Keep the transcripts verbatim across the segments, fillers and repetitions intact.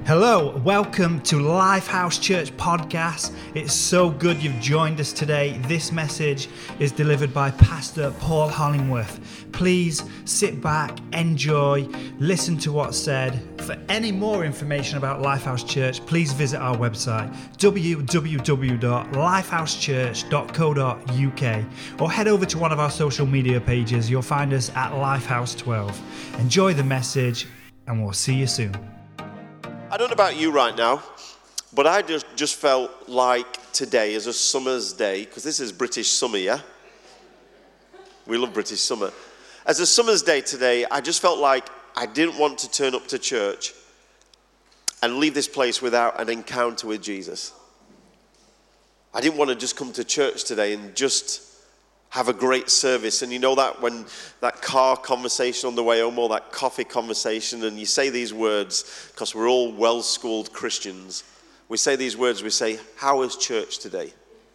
Hello, welcome to Lifehouse Church Podcast. It's so good you've joined us today. This message is delivered by Pastor Paul Hollingworth. Please sit back, enjoy, listen to what's said. For any more information about Lifehouse Church, please visit our website w w w dot lifehouse church dot co dot u k or head over to one of our social media pages. You'll find us at Lifehouse twelve. Enjoy the message and we'll see you soon. I don't know about you right now, but I just, just felt like today is a summer's day, because this is British summer, yeah? We love British summer. As a summer's day today, I just felt like I didn't want to turn up to church and leave this place without an encounter with Jesus. I didn't want to just come to church today and just have a great service. And you know that when that car conversation on the way home, or that coffee conversation, and you say these words, because we're all well-schooled Christians, we say these words, we say, how is church today?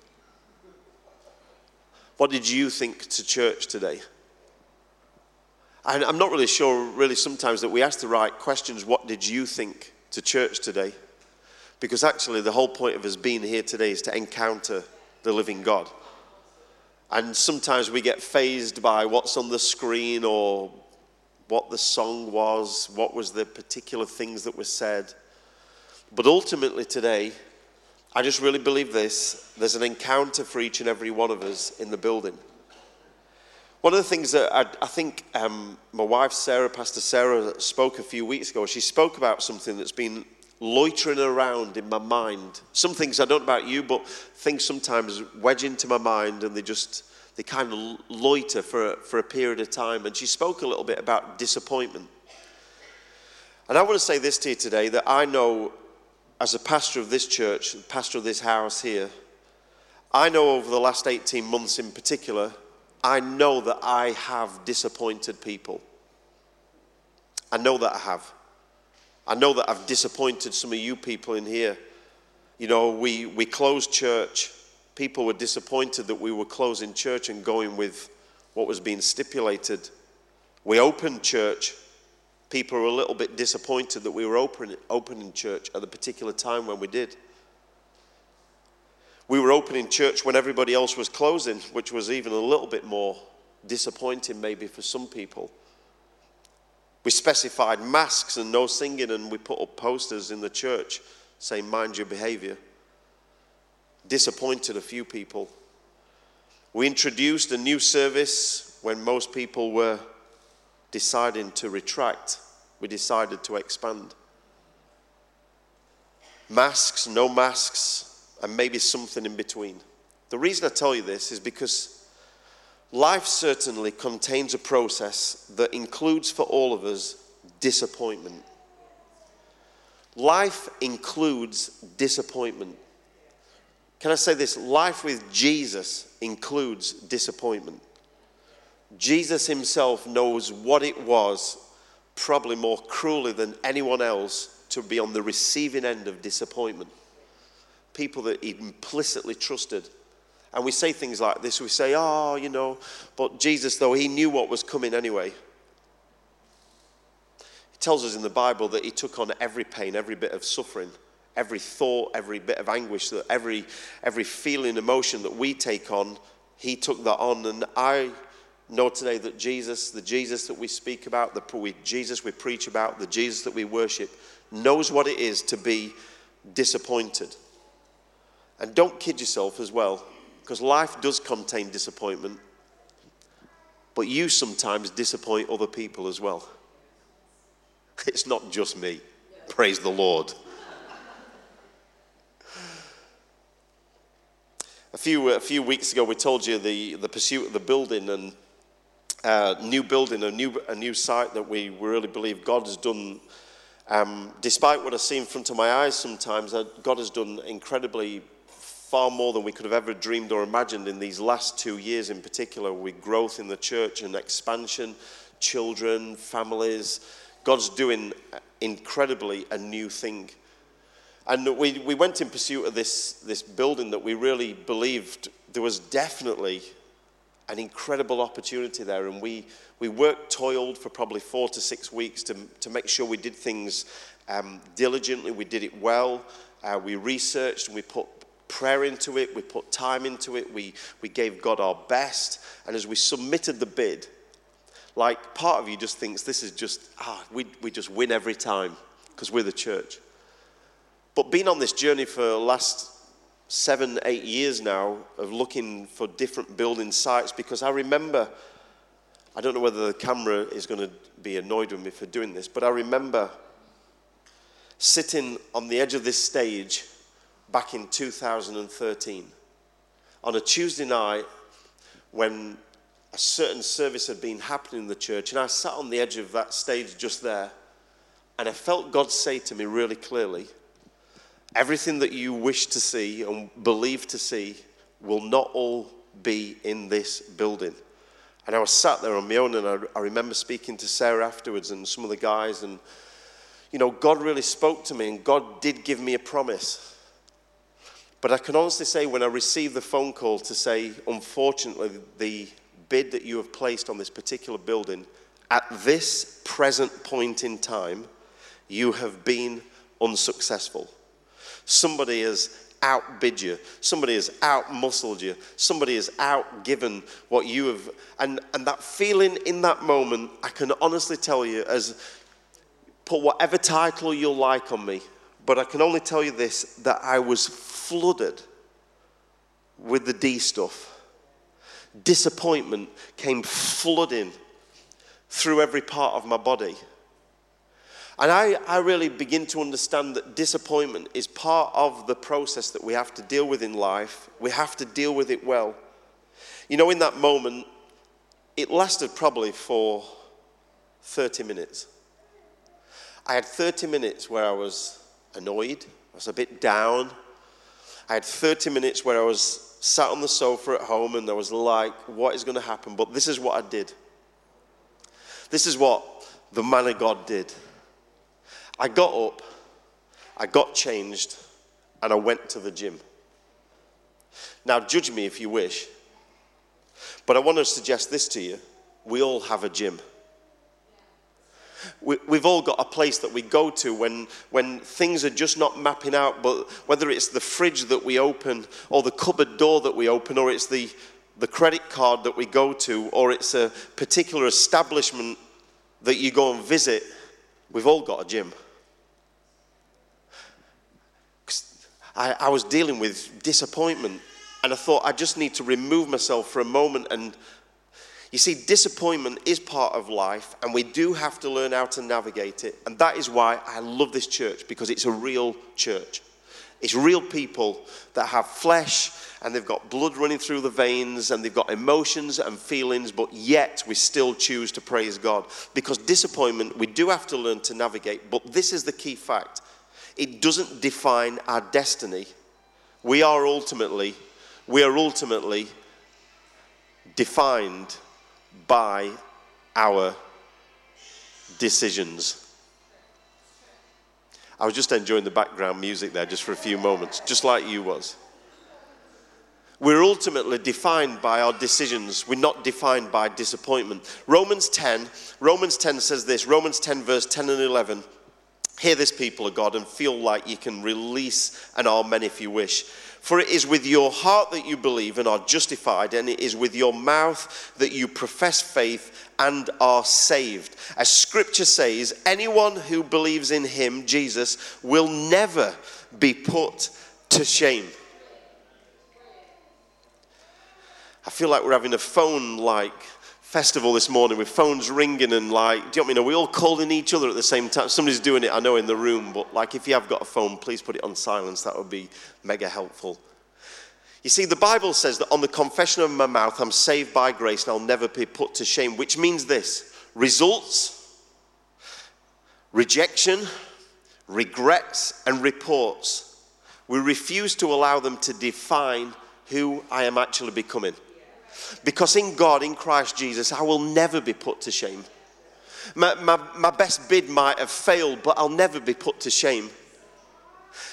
What did you think to church today? And I'm not really sure, really, sometimes that we ask the right questions. What did you think to church today? Because actually the whole point of us being here today is to encounter the living God. And sometimes we get fazed by what's on the screen, or what the song was, what was the particular things that were said. But ultimately today, I just really believe this. There's an encounter for each and every one of us in the building. One of the things that I, I think um, my wife Sarah, Pastor Sarah, spoke a few weeks ago, she spoke about something that's been loitering around in my mind. Some things I don't know about you, but things sometimes wedge into my mind and they just, they kind of loiter for, for a period of time. And she spoke a little bit about disappointment. And I want to say this to you today, that I know as a pastor of this church, pastor of this house here, I know over the last eighteen months in particular, I know that I have disappointed people. I know that I have. I know that I've disappointed some of you people in here. You know, we, we closed church. People were disappointed that we were closing church and going with what was being stipulated. We opened church. People were a little bit disappointed that we were open, opening church at the particular time when we did. We were opening church when everybody else was closing, which was even a little bit more disappointing maybe for some people. We specified masks and no singing, and we put up posters in the church saying, mind your behavior. Disappointed a few people. We introduced a new service when most people were deciding to retract. We decided to expand. Masks, no masks, and maybe something in between. The reason I tell you this is because life certainly contains a process that includes for all of us disappointment. Life includes disappointment. Can I say this? Life with Jesus includes disappointment. Jesus himself knows what it was, probably more cruelly than anyone else, to be on the receiving end of disappointment. People that he implicitly trusted. And we say things like this, we say, oh, you know, but Jesus, though, he knew what was coming anyway. He tells us in the Bible that he took on every pain, every bit of suffering, every thought, every bit of anguish, that every every feeling, emotion that we take on, he took that on. And I know today that Jesus, the Jesus that we speak about, the Jesus we preach about, the Jesus that we worship, knows what it is to be disappointed. And don't kid yourself as well, because life does contain disappointment, but you sometimes disappoint other people as well. It's not just me. Praise the Lord. A few a few weeks ago, we told you the, the pursuit of the building, and uh, new building, a new a new site that we really believe God has done. Um, despite what I see in front of my eyes sometimes, uh, God has done incredibly far more than we could have ever dreamed or imagined in these last two years in particular, with growth in the church and expansion, children, families. God's doing incredibly a new thing. And we, we went in pursuit of this, this building that we really believed there was definitely an incredible opportunity there. And we, we worked, toiled for probably four to six weeks to, to make sure we did things um, diligently. We did it well. Uh, we researched and we put prayer into it. We put time into it. We, we gave God our best. And as we submitted the bid, like part of you just thinks this is just, ah, we, we just win every time because we're the church. But being on this journey for the last seven, eight years now of looking for different building sites, because I remember, I don't know whether the camera is going to be annoyed with me for doing this, but I remember sitting on the edge of this stage back in two thousand thirteen on a Tuesday night when a certain service had been happening in the church, and I sat on the edge of that stage just there, and I felt God say to me really clearly, everything that you wish to see and believe to see will not all be in this building. And I was sat there on my own, and I, I remember speaking to Sarah afterwards and some of the guys, and you know, God really spoke to me, and God did give me a promise. But I can honestly say when I received the phone call to say, unfortunately, the bid that you have placed on this particular building, at this present point in time, you have been unsuccessful. Somebody has outbid you. Somebody has outmuscled you. Somebody has outgiven what you have. And, and that feeling in that moment, I can honestly tell you, as put whatever title you'll like on me, but I can only tell you this, that I was flooded with the D stuff. Disappointment came flooding through every part of my body. And I, I really begin to understand that disappointment is part of the process that we have to deal with in life. We have to deal with it well. You know, in that moment, it lasted probably for thirty minutes. I had thirty minutes where I was annoyed, I was a bit down. I had thirty minutes where I was sat on the sofa at home and I was like, what is going to happen? But this is what I did. This is what the man of God did. I got up, I got changed, and I went to the gym. Now, judge me if you wish, but I want to suggest this to you. We all have a gym. We, we've all got a place that we go to when, when things are just not mapping out, but whether it's the fridge that we open, or the cupboard door that we open, or it's the, the credit card that we go to, or it's a particular establishment that you go and visit, we've all got a gym. I, I was dealing with disappointment, and I thought I just need to remove myself for a moment. And you see, disappointment is part of life, and we do have to learn how to navigate it. And that is why I love this church, because it's a real church. It's real people that have flesh, and they've got blood running through the veins, and they've got emotions and feelings, but yet we still choose to praise God. Because disappointment, we do have to learn to navigate, but this is the key fact. It doesn't define our destiny. We are ultimately, we are ultimately defined by our decisions. I was just enjoying the background music there just for a few moments, just like you was. We're ultimately defined by our decisions. We're not defined by disappointment. Romans ten, Romans ten says this, Romans ten verse ten and eleven. Hear this, people of God, and feel like you can release an amen if you wish. For it is with your heart that you believe and are justified, and it is with your mouth that you profess faith and are saved. As Scripture says, anyone who believes in him, Jesus, will never be put to shame. I feel like we're having a phone like festival this morning with phones ringing and like, do you know what I mean? Are we all calling each other at the same time? Somebody's doing it, I know, in the room, but like if you have got a phone, please put it on silence. That would be mega helpful. You see, the Bible says that on the confession of my mouth, I'm saved by grace and I'll never be put to shame, which means this: results, rejection, regrets, and reports. We refuse to allow them to define who I am actually becoming. Because in God, in Christ Jesus, I will never be put to shame. My, my, my best bid might have failed, but I'll never be put to shame.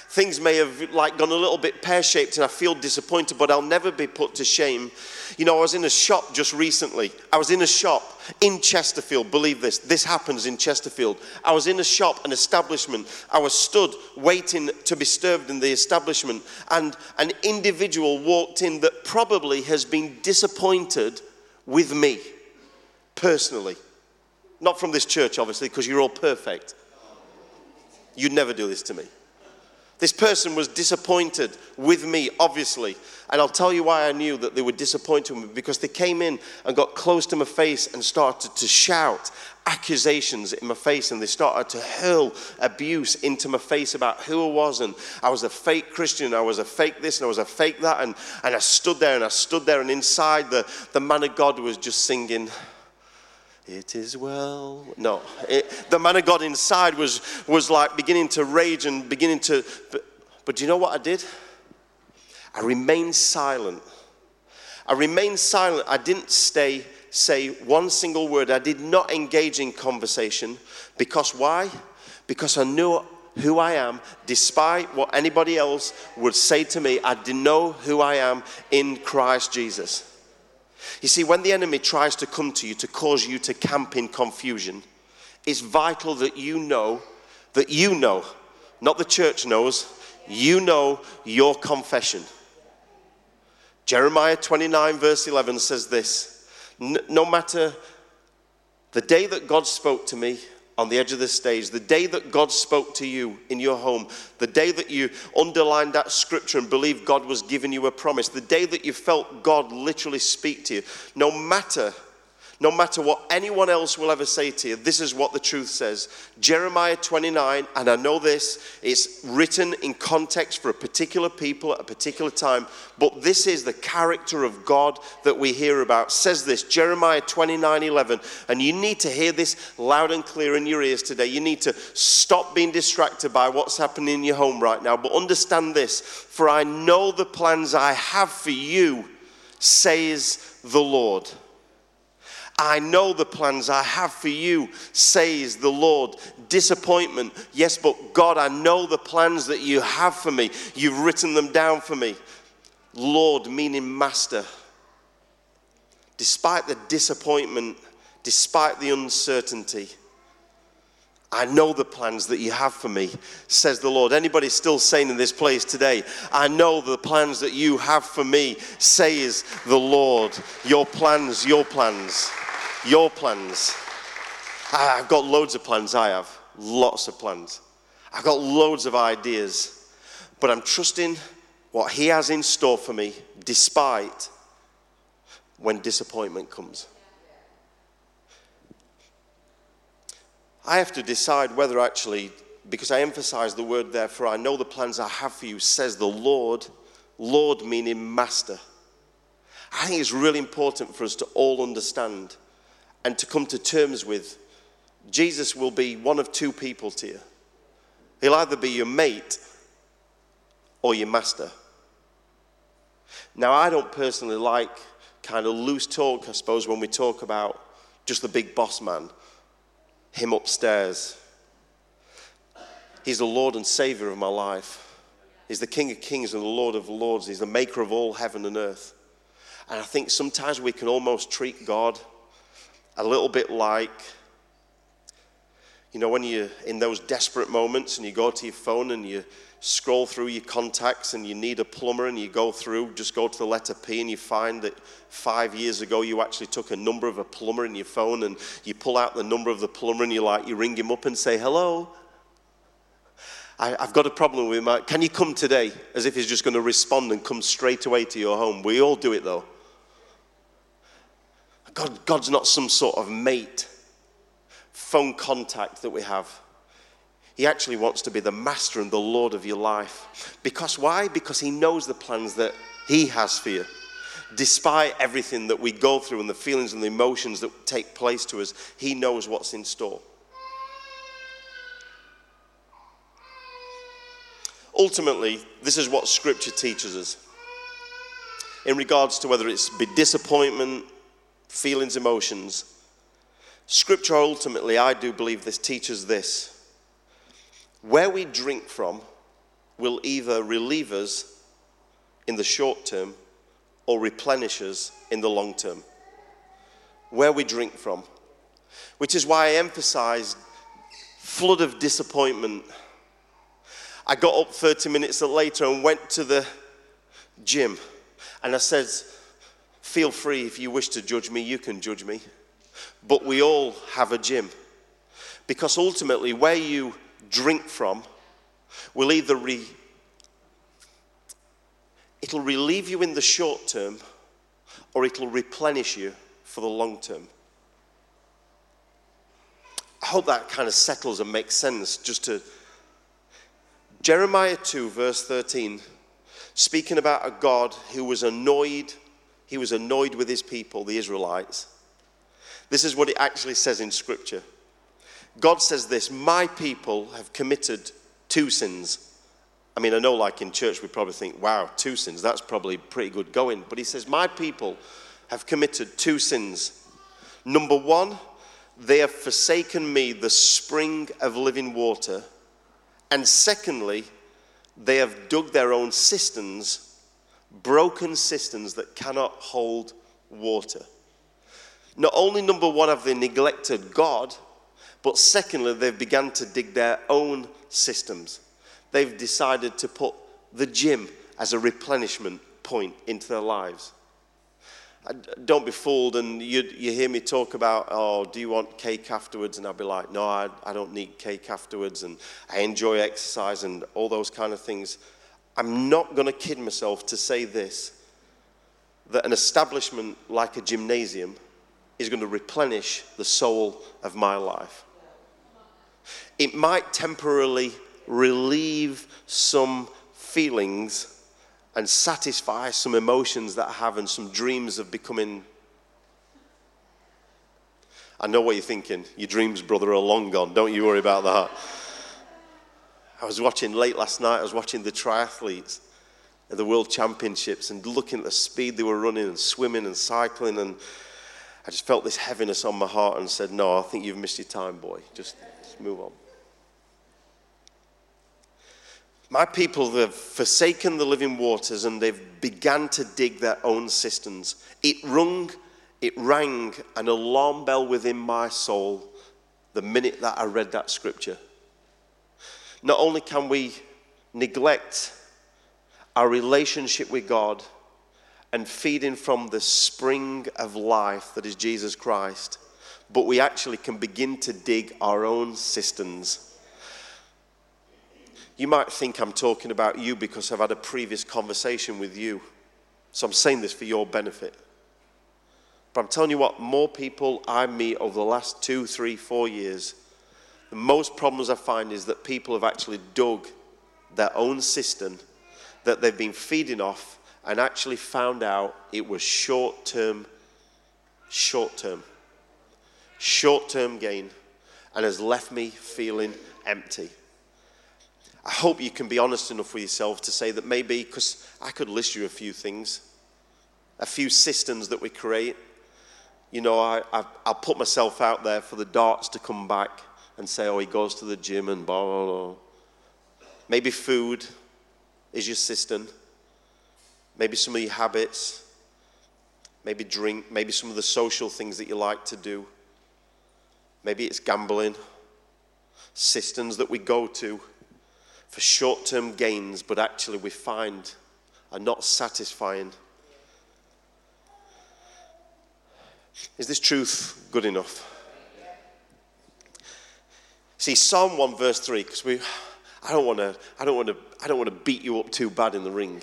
Things may have like gone a little bit pear-shaped and I feel disappointed, but I'll never be put to shame. You know, I was in a shop just recently. I was in a shop in Chesterfield. Believe this. This happens in Chesterfield. I was in a shop, an establishment. I was stood waiting to be served in the establishment. And an individual walked in that probably has been disappointed with me personally. Not from this church, obviously, because you're all perfect. You'd never do this to me. This person was disappointed with me, obviously. And I'll tell you why I knew that they were disappointed with me. Because they came in and got close to my face and started to shout accusations in my face. And they started to hurl abuse into my face about who I was. And I was a fake Christian. I was a fake this and I was a fake that. And, and I stood there and I stood there. And inside the, the man of God was just singing, "It is well." No, it, the man of God inside was was like beginning to rage and beginning to, but, but do you know what I did? I remained silent. I remained silent. I didn't stay, say one single word. I did not engage in conversation. Because why? Because I knew who I am, despite what anybody else would say to me. I didn't know who I am in Christ Jesus. You see, when the enemy tries to come to you to cause you to camp in confusion, it's vital that you know, that you know, not the church knows, you know your confession. Jeremiah twenty-nine verse eleven says this, no matter the day that God spoke to me on the edge of the stage, the day that God spoke to you in your home, the day that you underlined that scripture and believed God was giving you a promise, the day that you felt God literally speak to you, no matter, no matter what anyone else will ever say to you, this is what the truth says. Jeremiah twenty-nine, and I know this, it's written in context for a particular people at a particular time, but this is the character of God that we hear about. It says this, Jeremiah twenty-nine eleven, and you need to hear this loud and clear in your ears today. You need to stop being distracted by what's happening in your home right now, but understand this, for I know the plans I have for you, says the Lord. I know the plans I have for you, says the Lord. Disappointment, yes, but God, I know the plans that you have for me. You've written them down for me. Lord, meaning master. Despite the disappointment, despite the uncertainty, I know the plans that you have for me, says the Lord. Anybody still saying in this place today, I know the plans that you have for me, says the Lord. Your plans, your plans. Your plans. I've got loads of plans, I have. Lots of plans. I've got loads of ideas. But I'm trusting what He has in store for me, despite when disappointment comes. I have to decide whether actually, because I emphasize the word there, for I know the plans I have for you, says the Lord. Lord meaning master. I think it's really important for us to all understand and to come to terms with, Jesus will be one of two people to you. He'll either be your mate or your master. Now, I don't personally like kind of loose talk, I suppose, when we talk about just the big boss man, him upstairs. He's the Lord and Savior of my life. He's the King of Kings and the Lord of Lords. He's the maker of all heaven and earth. And I think sometimes we can almost treat God a little bit like, you know, when you're in those desperate moments and you go to your phone and you scroll through your contacts and you need a plumber and you go through, just go to the letter P and you find that five years ago you actually took a number of a plumber in your phone and you pull out the number of the plumber and you like, you ring him up and say, hello, I, I've got a problem with him. Can you come today? As if he's just going to respond and come straight away to your home. We all do it though. God, God's not some sort of mate, phone contact that we have. He actually wants to be the master and the Lord of your life. Because why? Because He knows the plans that He has for you. Despite everything that we go through and the feelings and the emotions that take place to us, He knows what's in store. Ultimately, this is what Scripture teaches us. In regards to whether it's be disappointment, feelings, emotions, Scripture ultimately, I do believe this, teaches this. Where we drink from will either relieve us in the short term or replenish us in the long term. Where we drink from. Which is why I emphasized flood of disappointment. I got up thirty minutes later and went to the gym. And I said, feel free, if you wish to judge me, you can judge me. But we all have a gym. Because ultimately, where you drink from will either re, it'll relieve you in the short term, or it'll replenish you for the long term. I hope that kind of settles and makes sense. Just to Jeremiah two, verse thirteen, speaking about a God who was annoyed, he was annoyed with his people, the Israelites. This is what it actually says in Scripture. God says this, my people have committed two sins. I mean, I know like in church we probably think, wow, two sins, that's probably pretty good going. But he says, my people have committed two sins. Number one, they have forsaken me, the spring of living water. And secondly, they have dug their own cisterns, broken cisterns that cannot hold water. Not only, number one, have they neglected God, but secondly, they've begun to dig their own systems. They've decided to put the gym as a replenishment point into their lives. Don't be fooled, and you, you hear me talk about, oh, do you want cake afterwards? And I'll be like, no, I, I don't need cake afterwards, and I enjoy exercise and all those kind of things. I'm not going to kid myself to say this, that an establishment like a gymnasium is going to replenish the soul of my life. It might temporarily relieve some feelings and satisfy some emotions that I have and some dreams of becoming. I know what you're thinking. Your dreams, brother, are long gone. Don't you worry about that. I was watching late last night, I was watching the triathletes at the World Championships and looking at the speed they were running and swimming and cycling, and I just felt this heaviness on my heart and said, no, I think you've missed your time, boy. Just, just move on. My people have forsaken the living waters and they've begun to dig their own cisterns. It rung, it rang an alarm bell within my soul the minute that I read that scripture. Not only can we neglect our relationship with God and feeding from the spring of life that is Jesus Christ, but we actually can begin to dig our own cisterns. You might think I'm talking about you because I've had a previous conversation with you. So I'm saying this for your benefit. But I'm telling you what, more people I meet over the last two, three, four years, the most problems I find is that people have actually dug their own cistern that they've been feeding off and actually found out it was short-term, short-term, short-term gain, and has left me feeling empty. I hope you can be honest enough with yourself to say that maybe, because I could list you a few things, a few systems that we create. You know, I, I, I'll put myself out there for the darts to come back and say, oh, he goes to the gym and blah, blah, blah. Maybe food is your cistern. Maybe some of your habits. Maybe drink. Maybe some of the social things that you like to do. Maybe it's gambling. Cisterns that we go to for short-term gains, but actually we find are not satisfying. Is this truth good enough? See, Psalm one verse three, because we, I don't want to, I don't want to, I don't want to beat you up too bad in the ring.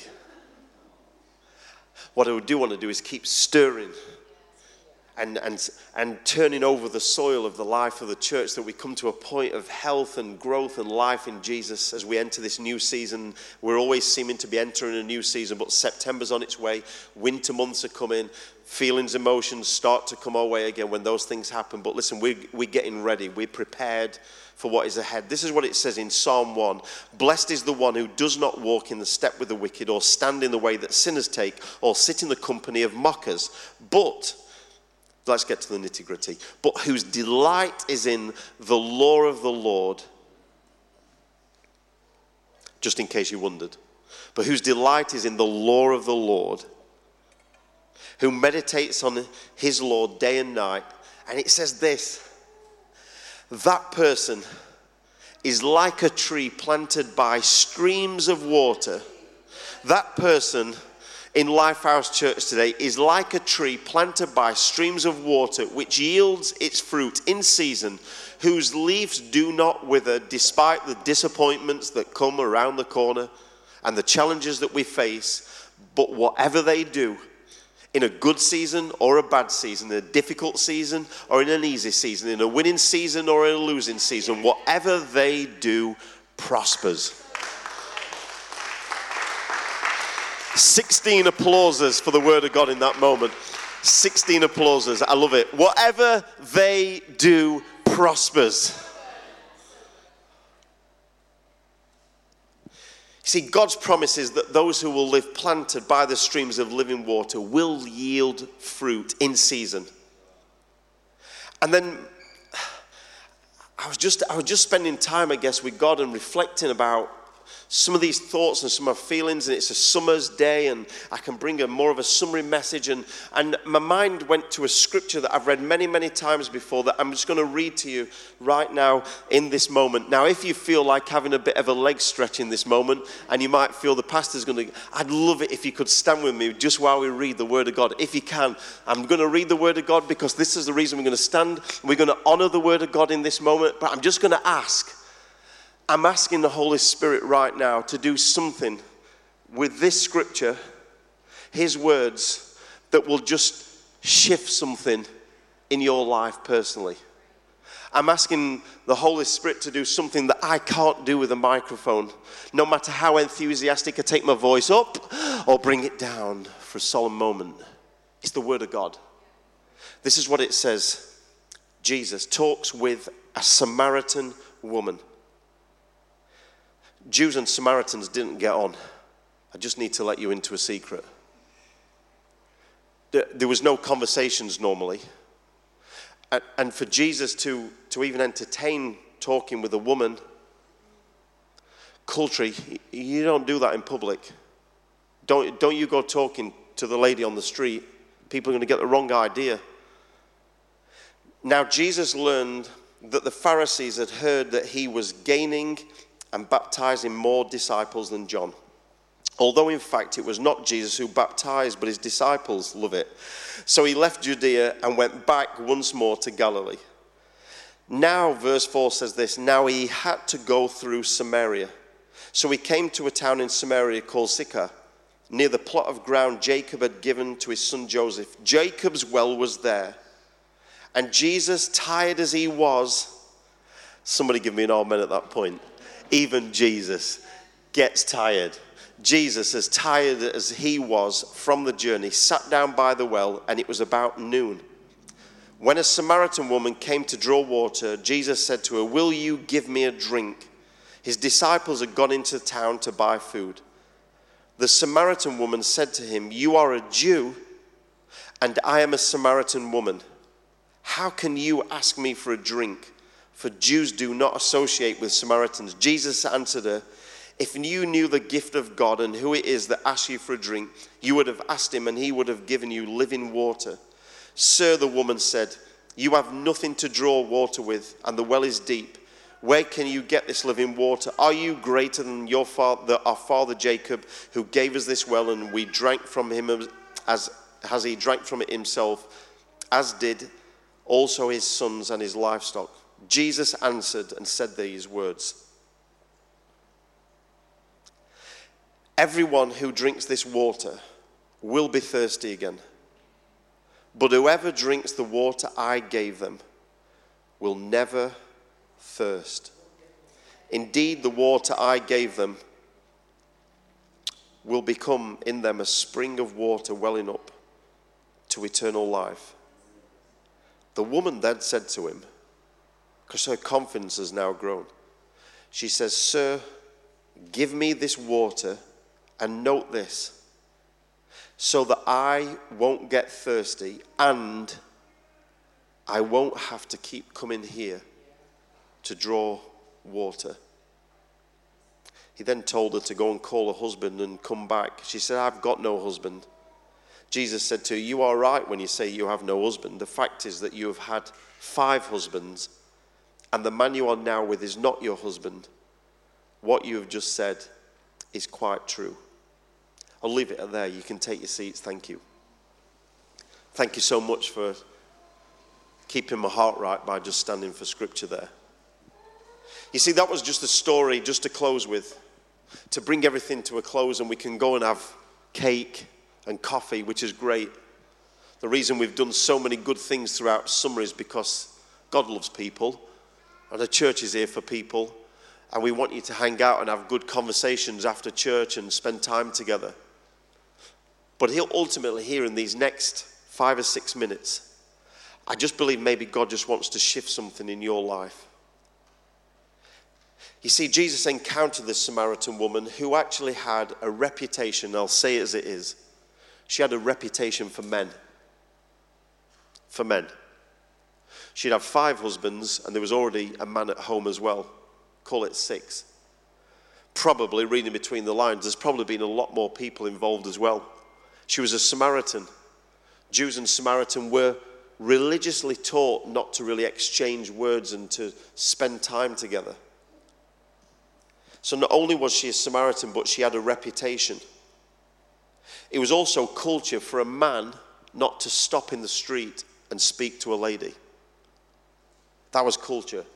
What I do want to do is keep stirring and, and, and turning over the soil of the life of the church, that we come to a point of health and growth and life in Jesus as we enter this new season. We're always seeming to be entering a new season, but September's on its way. Winter months are coming. Feelings, emotions start to come our way again when those things happen. But listen, we're, we're getting ready. We're prepared for what is ahead. This is what it says in Psalm one. Blessed is the one who does not walk in the step with the wicked, or stand in the way that sinners take, or sit in the company of mockers. But let's get to the nitty-gritty. But whose delight is in the law of the Lord. just in case you wondered. But whose delight is in the law of the Lord, who meditates on his law day and night. And it says this, that person is like a tree planted by streams of water. That person in Lifehouse Church today is like a tree planted by streams of water, which yields its fruit in season, whose leaves do not wither despite the disappointments that come around the corner and the challenges that we face. But whatever they do, in a good season or a bad season, in a difficult season or in an easy season, in a winning season or in a losing season, whatever they do prospers. sixteen applauses for the word of God in that moment. sixteen applauses. I love it. Whatever they do prospers. See, God's promise is that those who will live planted by the streams of living water will yield fruit in season. And then I was just I was just spending time, I guess, with God and reflecting about some of these thoughts and some of my feelings, and it's a summer's day, and I can bring a more of a summary message, and, and my mind went to a scripture that I've read many, many times before that I'm just going to read to you right now in this moment. Now, if you feel like having a bit of a leg stretch in this moment, and you might feel the pastor's going to, I'd love it if you could stand with me just while we read the Word of God. If you can, I'm going to read the Word of God because this is the reason we're going to stand. We're going to honor the Word of God in this moment, but I'm just going to ask, I'm asking the Holy Spirit right now to do something with this scripture, his words, that will just shift something in your life personally. I'm asking the Holy Spirit to do something that I can't do with a microphone, no matter how enthusiastic I take my voice up or bring it down for a solemn moment. It's the Word of God. This is what it says. Jesus talks with a Samaritan woman. Jews and Samaritans didn't get on. I just need to let you into a secret. There was no conversations normally. And for Jesus to, to even entertain talking with a woman, culturally, you don't do that in public. Don't, don't you go talking to the lady on the street. People are going to get the wrong idea. Now, Jesus learned that the Pharisees had heard that he was gaining and baptizing more disciples than John. Although in fact it was not Jesus who baptized, but his disciples. Love it. So he left Judea and went back once more to Galilee. Now verse four says this, now he had to go through Samaria. So he came to a town in Samaria called Sychar, near the plot of ground Jacob had given to his son Joseph. Jacob's well was there. And Jesus, tired as he was, somebody give me an amen at that point. Even Jesus gets tired. Jesus, as tired as he was from the journey, sat down by the well, and it was about noon. When a Samaritan woman came to draw water, Jesus said to her, will you give me a drink? His disciples had gone into town to buy food. The Samaritan woman said to him, you are a Jew, and I am a Samaritan woman. How can you ask me for a drink? For Jews do not associate with Samaritans. Jesus answered her, if you knew the gift of God and who it is that asks you for a drink, you would have asked him and he would have given you living water. Sir, the woman said, you have nothing to draw water with, and the well is deep. Where can you get this living water? Are you greater than your father, our father Jacob, who gave us this well, and we drank from him as, as he drank from it himself, as did also his sons and his livestock? Jesus answered and said these words, everyone who drinks this water will be thirsty again, but whoever drinks the water I gave them will never thirst. Indeed, the water I gave them will become in them a spring of water welling up to eternal life. The woman then said to him, because her confidence has now grown, she says, sir, give me this water, and note this, so that I won't get thirsty and I won't have to keep coming here to draw water. He then told her to go and call her husband and come back. She said, I've got no husband. Jesus said to her, you are right when you say you have no husband. The fact is that you have had five husbands, and the man you are now with is not your husband. What you have just said is quite true. I'll leave it at there. You can take your seats. Thank you. Thank you so much for keeping my heart right by just standing for scripture there. You see, that was just a story just to close with, to bring everything to a close, and we can go and have cake and coffee, which is great. The reason we've done so many good things throughout summer is because God loves people, and the church is here for people, and we want you to hang out and have good conversations after church and spend time together. But he'll ultimately, here in these next five or six minutes, I just believe maybe God just wants to shift something in your life. You see, Jesus encountered this Samaritan woman who actually had a reputation, I'll say it as it is. She had a reputation for men. For men. She'd have five husbands, and there was already a man at home as well. Call it six. Probably, reading between the lines, there's probably been a lot more people involved as well. She was a Samaritan. Jews and Samaritan were religiously taught not to really exchange words and to spend time together. So not only was she a Samaritan, but she had a reputation. It was also culture for a man not to stop in the street and speak to a lady. That was culture.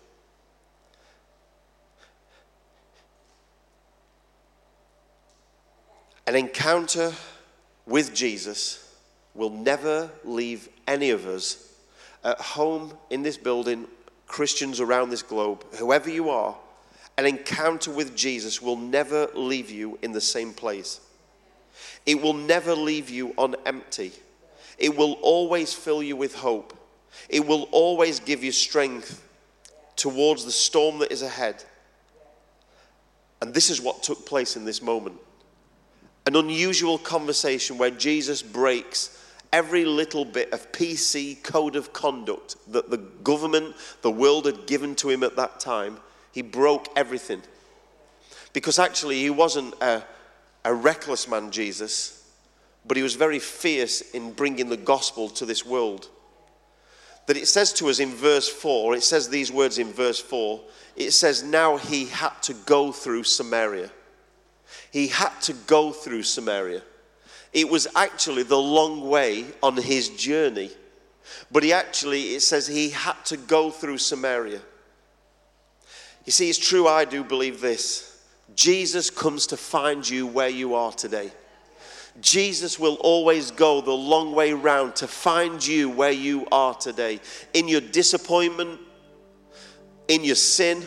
An encounter with Jesus will never leave any of us at home in this building, Christians around this globe, whoever you are. An encounter with Jesus will never leave you in the same place. It will never leave you on empty. It will always fill you with hope. It will always give you strength towards the storm that is ahead. And this is what took place in this moment. An unusual conversation where Jesus breaks every little bit of P C code of conduct that the government, the world had given to him at that time. He broke everything. Because actually he wasn't a, a reckless man, Jesus, but he was very fierce in bringing the gospel to this world. That it says to us in verse four, it says these words in verse four, it says, now he had to go through Samaria. He had to go through Samaria. It was actually the long way on his journey. But he actually, it says he had to go through Samaria. You see, it's true, I do believe this. Jesus comes to find you where you are today. Jesus will always go the long way round to find you where you are today. In your disappointment, in your sin.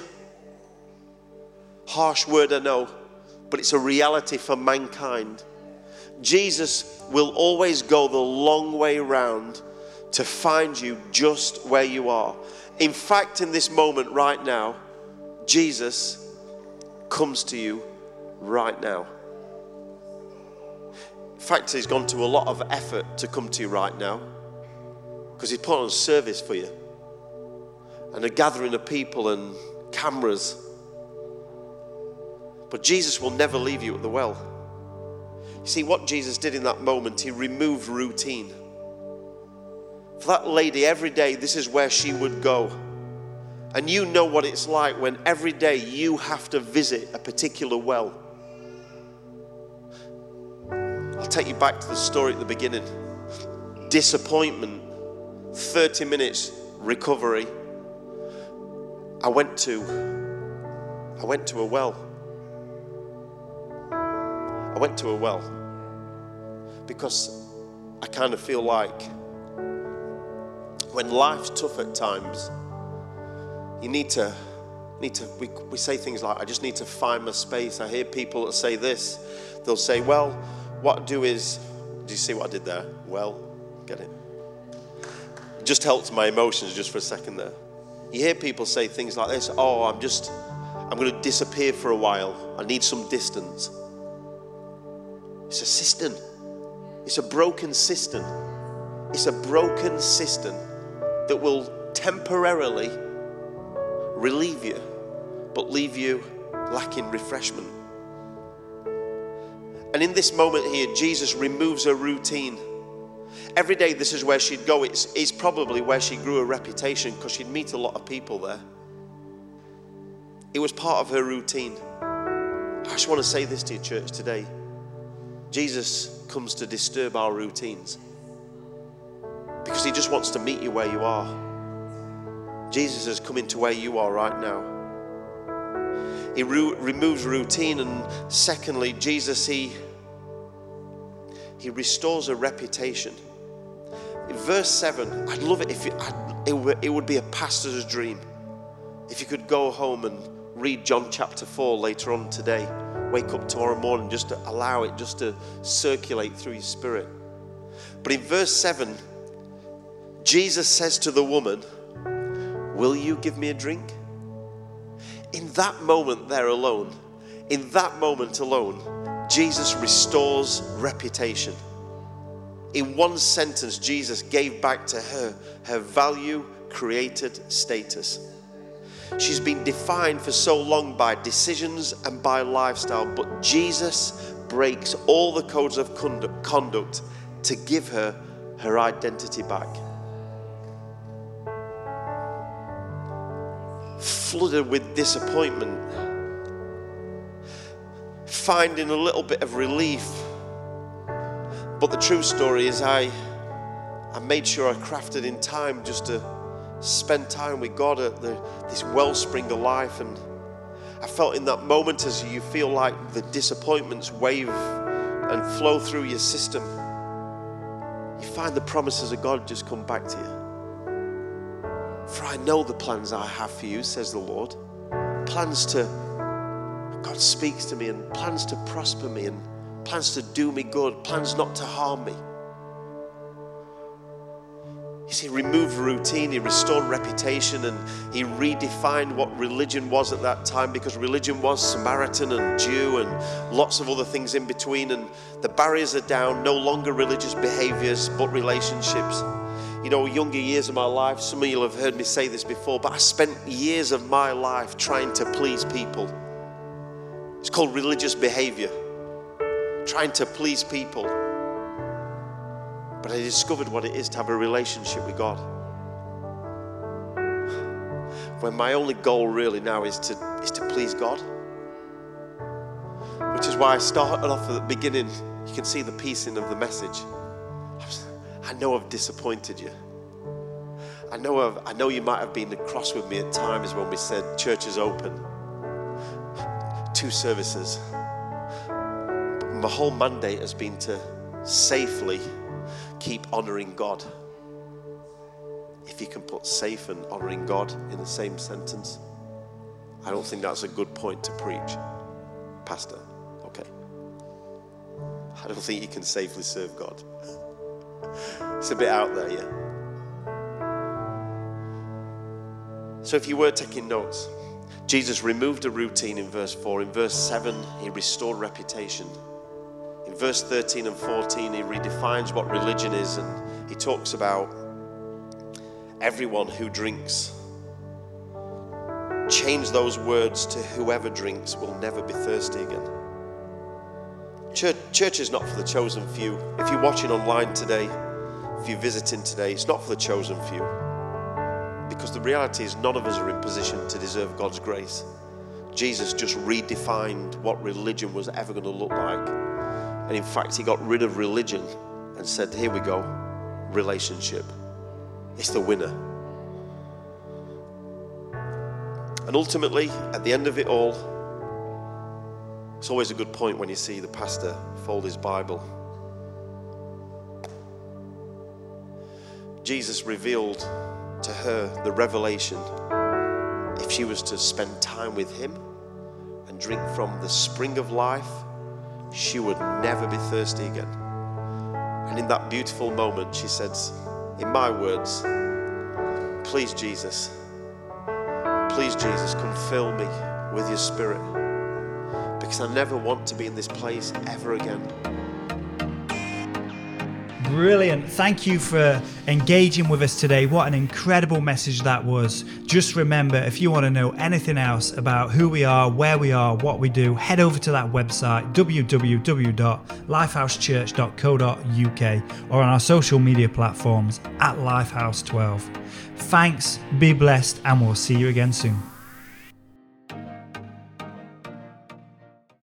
Harsh word, I know, but it's a reality for mankind. Jesus will always go the long way round to find you just where you are. In fact, in this moment right now, Jesus comes to you right now. In fact, he's gone to a lot of effort to come to you right now because he put on a service for you and a gathering of people and cameras. But Jesus will never leave you at the well. You see, what Jesus did in that moment, he removed routine. For that lady, every day, this is where she would go. And you know what it's like when every day you have to visit a particular well. I'll take you back to the story at the beginning. Disappointment, thirty minutes recovery. I went to, I went to a well. I went to a well because I kind of feel like when life's tough at times, you need to, need to we, we say things like, I just need to find my space. I hear people that say this. They'll say, well, what I do is, do you see what I did there? Well, get it? It just helped my emotions just for a second there. You hear people say things like this, oh, I'm just, I'm going to disappear for a while. I need some distance. It's a cistern. It's a broken cistern. It's a broken cistern that will temporarily relieve you, but leave you lacking refreshment. And in this moment here, Jesus removes her routine. Every day this is where she'd go. It's, it's probably where she grew a reputation because she'd meet a lot of people there. It was part of her routine. I just want to say this to you, church, today. Jesus comes to disturb our routines because he just wants to meet you where you are. Jesus has come into where you are right now. He re- removes routine, and secondly, Jesus, he, he restores a reputation. In verse seven, I'd love it if you, I'd, it, w- it would be a pastor's dream if you could go home and read John chapter four later on today. Wake up tomorrow morning, just to allow it just to circulate through your spirit. But in verse seven, Jesus says to the woman, "Will you give me a drink?" In that moment there alone, in that moment alone, Jesus restores reputation. In one sentence, Jesus gave back to her her value-created status. She's been defined for so long by decisions and by lifestyle, but Jesus breaks all the codes of conduct, conduct to give her her identity back. Flooded with disappointment, finding a little bit of relief. But the true story is I, I made sure I crafted in time just to spend time with God at the, this wellspring of life. And I felt in that moment, as you feel like the disappointments wave and flow through your system, you find the promises of God just come back to you. For I know the plans I have for you, says the Lord. Plans to, God speaks to me, and plans to prosper me, and plans to do me good, plans not to harm me. You see, he removed routine, he restored reputation, and he redefined what religion was at that time, because religion was Samaritan and Jew and lots of other things in between, and the barriers are down, no longer religious behaviors, but relationships. You know, younger years of my life, some of you have heard me say this before, but I spent years of my life trying to please people. It's called religious behavior, trying to please people. But I discovered what it is to have a relationship with God. When my only goal really now is to, is to please God. Which is why I started off at the beginning. You can see the piecing of the message. I know I've disappointed you. I know I've, I know you might have been cross with me at times when we said church is open. Two services. But my whole mandate has been to safely keep honoring God. If you can put safe and honoring God in the same sentence, I don't think that's a good point to preach, Pastor. Okay. I don't think you can safely serve God. It's a bit out there, yeah? So if you were taking notes, Jesus removed a routine in verse four. In verse seven, he restored reputation. In verse thirteen and fourteen, he redefines what religion is, and he talks about everyone who drinks. Change those words to whoever drinks will never be thirsty again. Church, church is not for the chosen few. If you're watching online today, if you're visiting today, it's not for the chosen few. Because the reality is none of us are in position to deserve God's grace. Jesus just redefined what religion was ever going to look like. And in fact, he got rid of religion and said, here we go, relationship. It's the winner. And ultimately, at the end of it all, it's always a good point when you see the pastor fold his Bible. Jesus revealed to her the revelation. If she was to spend time with him and drink from the spring of life, she would never be thirsty again. And in that beautiful moment, she said, in my words, please Jesus, please Jesus, come fill me with your spirit. Because I never want to be in this place ever again. Brilliant. Thank you for engaging with us today. What an incredible message that was. Just remember, if you want to know anything else about who we are, where we are, what we do, head over to that website, w w w dot lifehouse church dot co dot u k, or on our social media platforms at lifehouse twelve. Thanks, be blessed, and we'll see you again soon.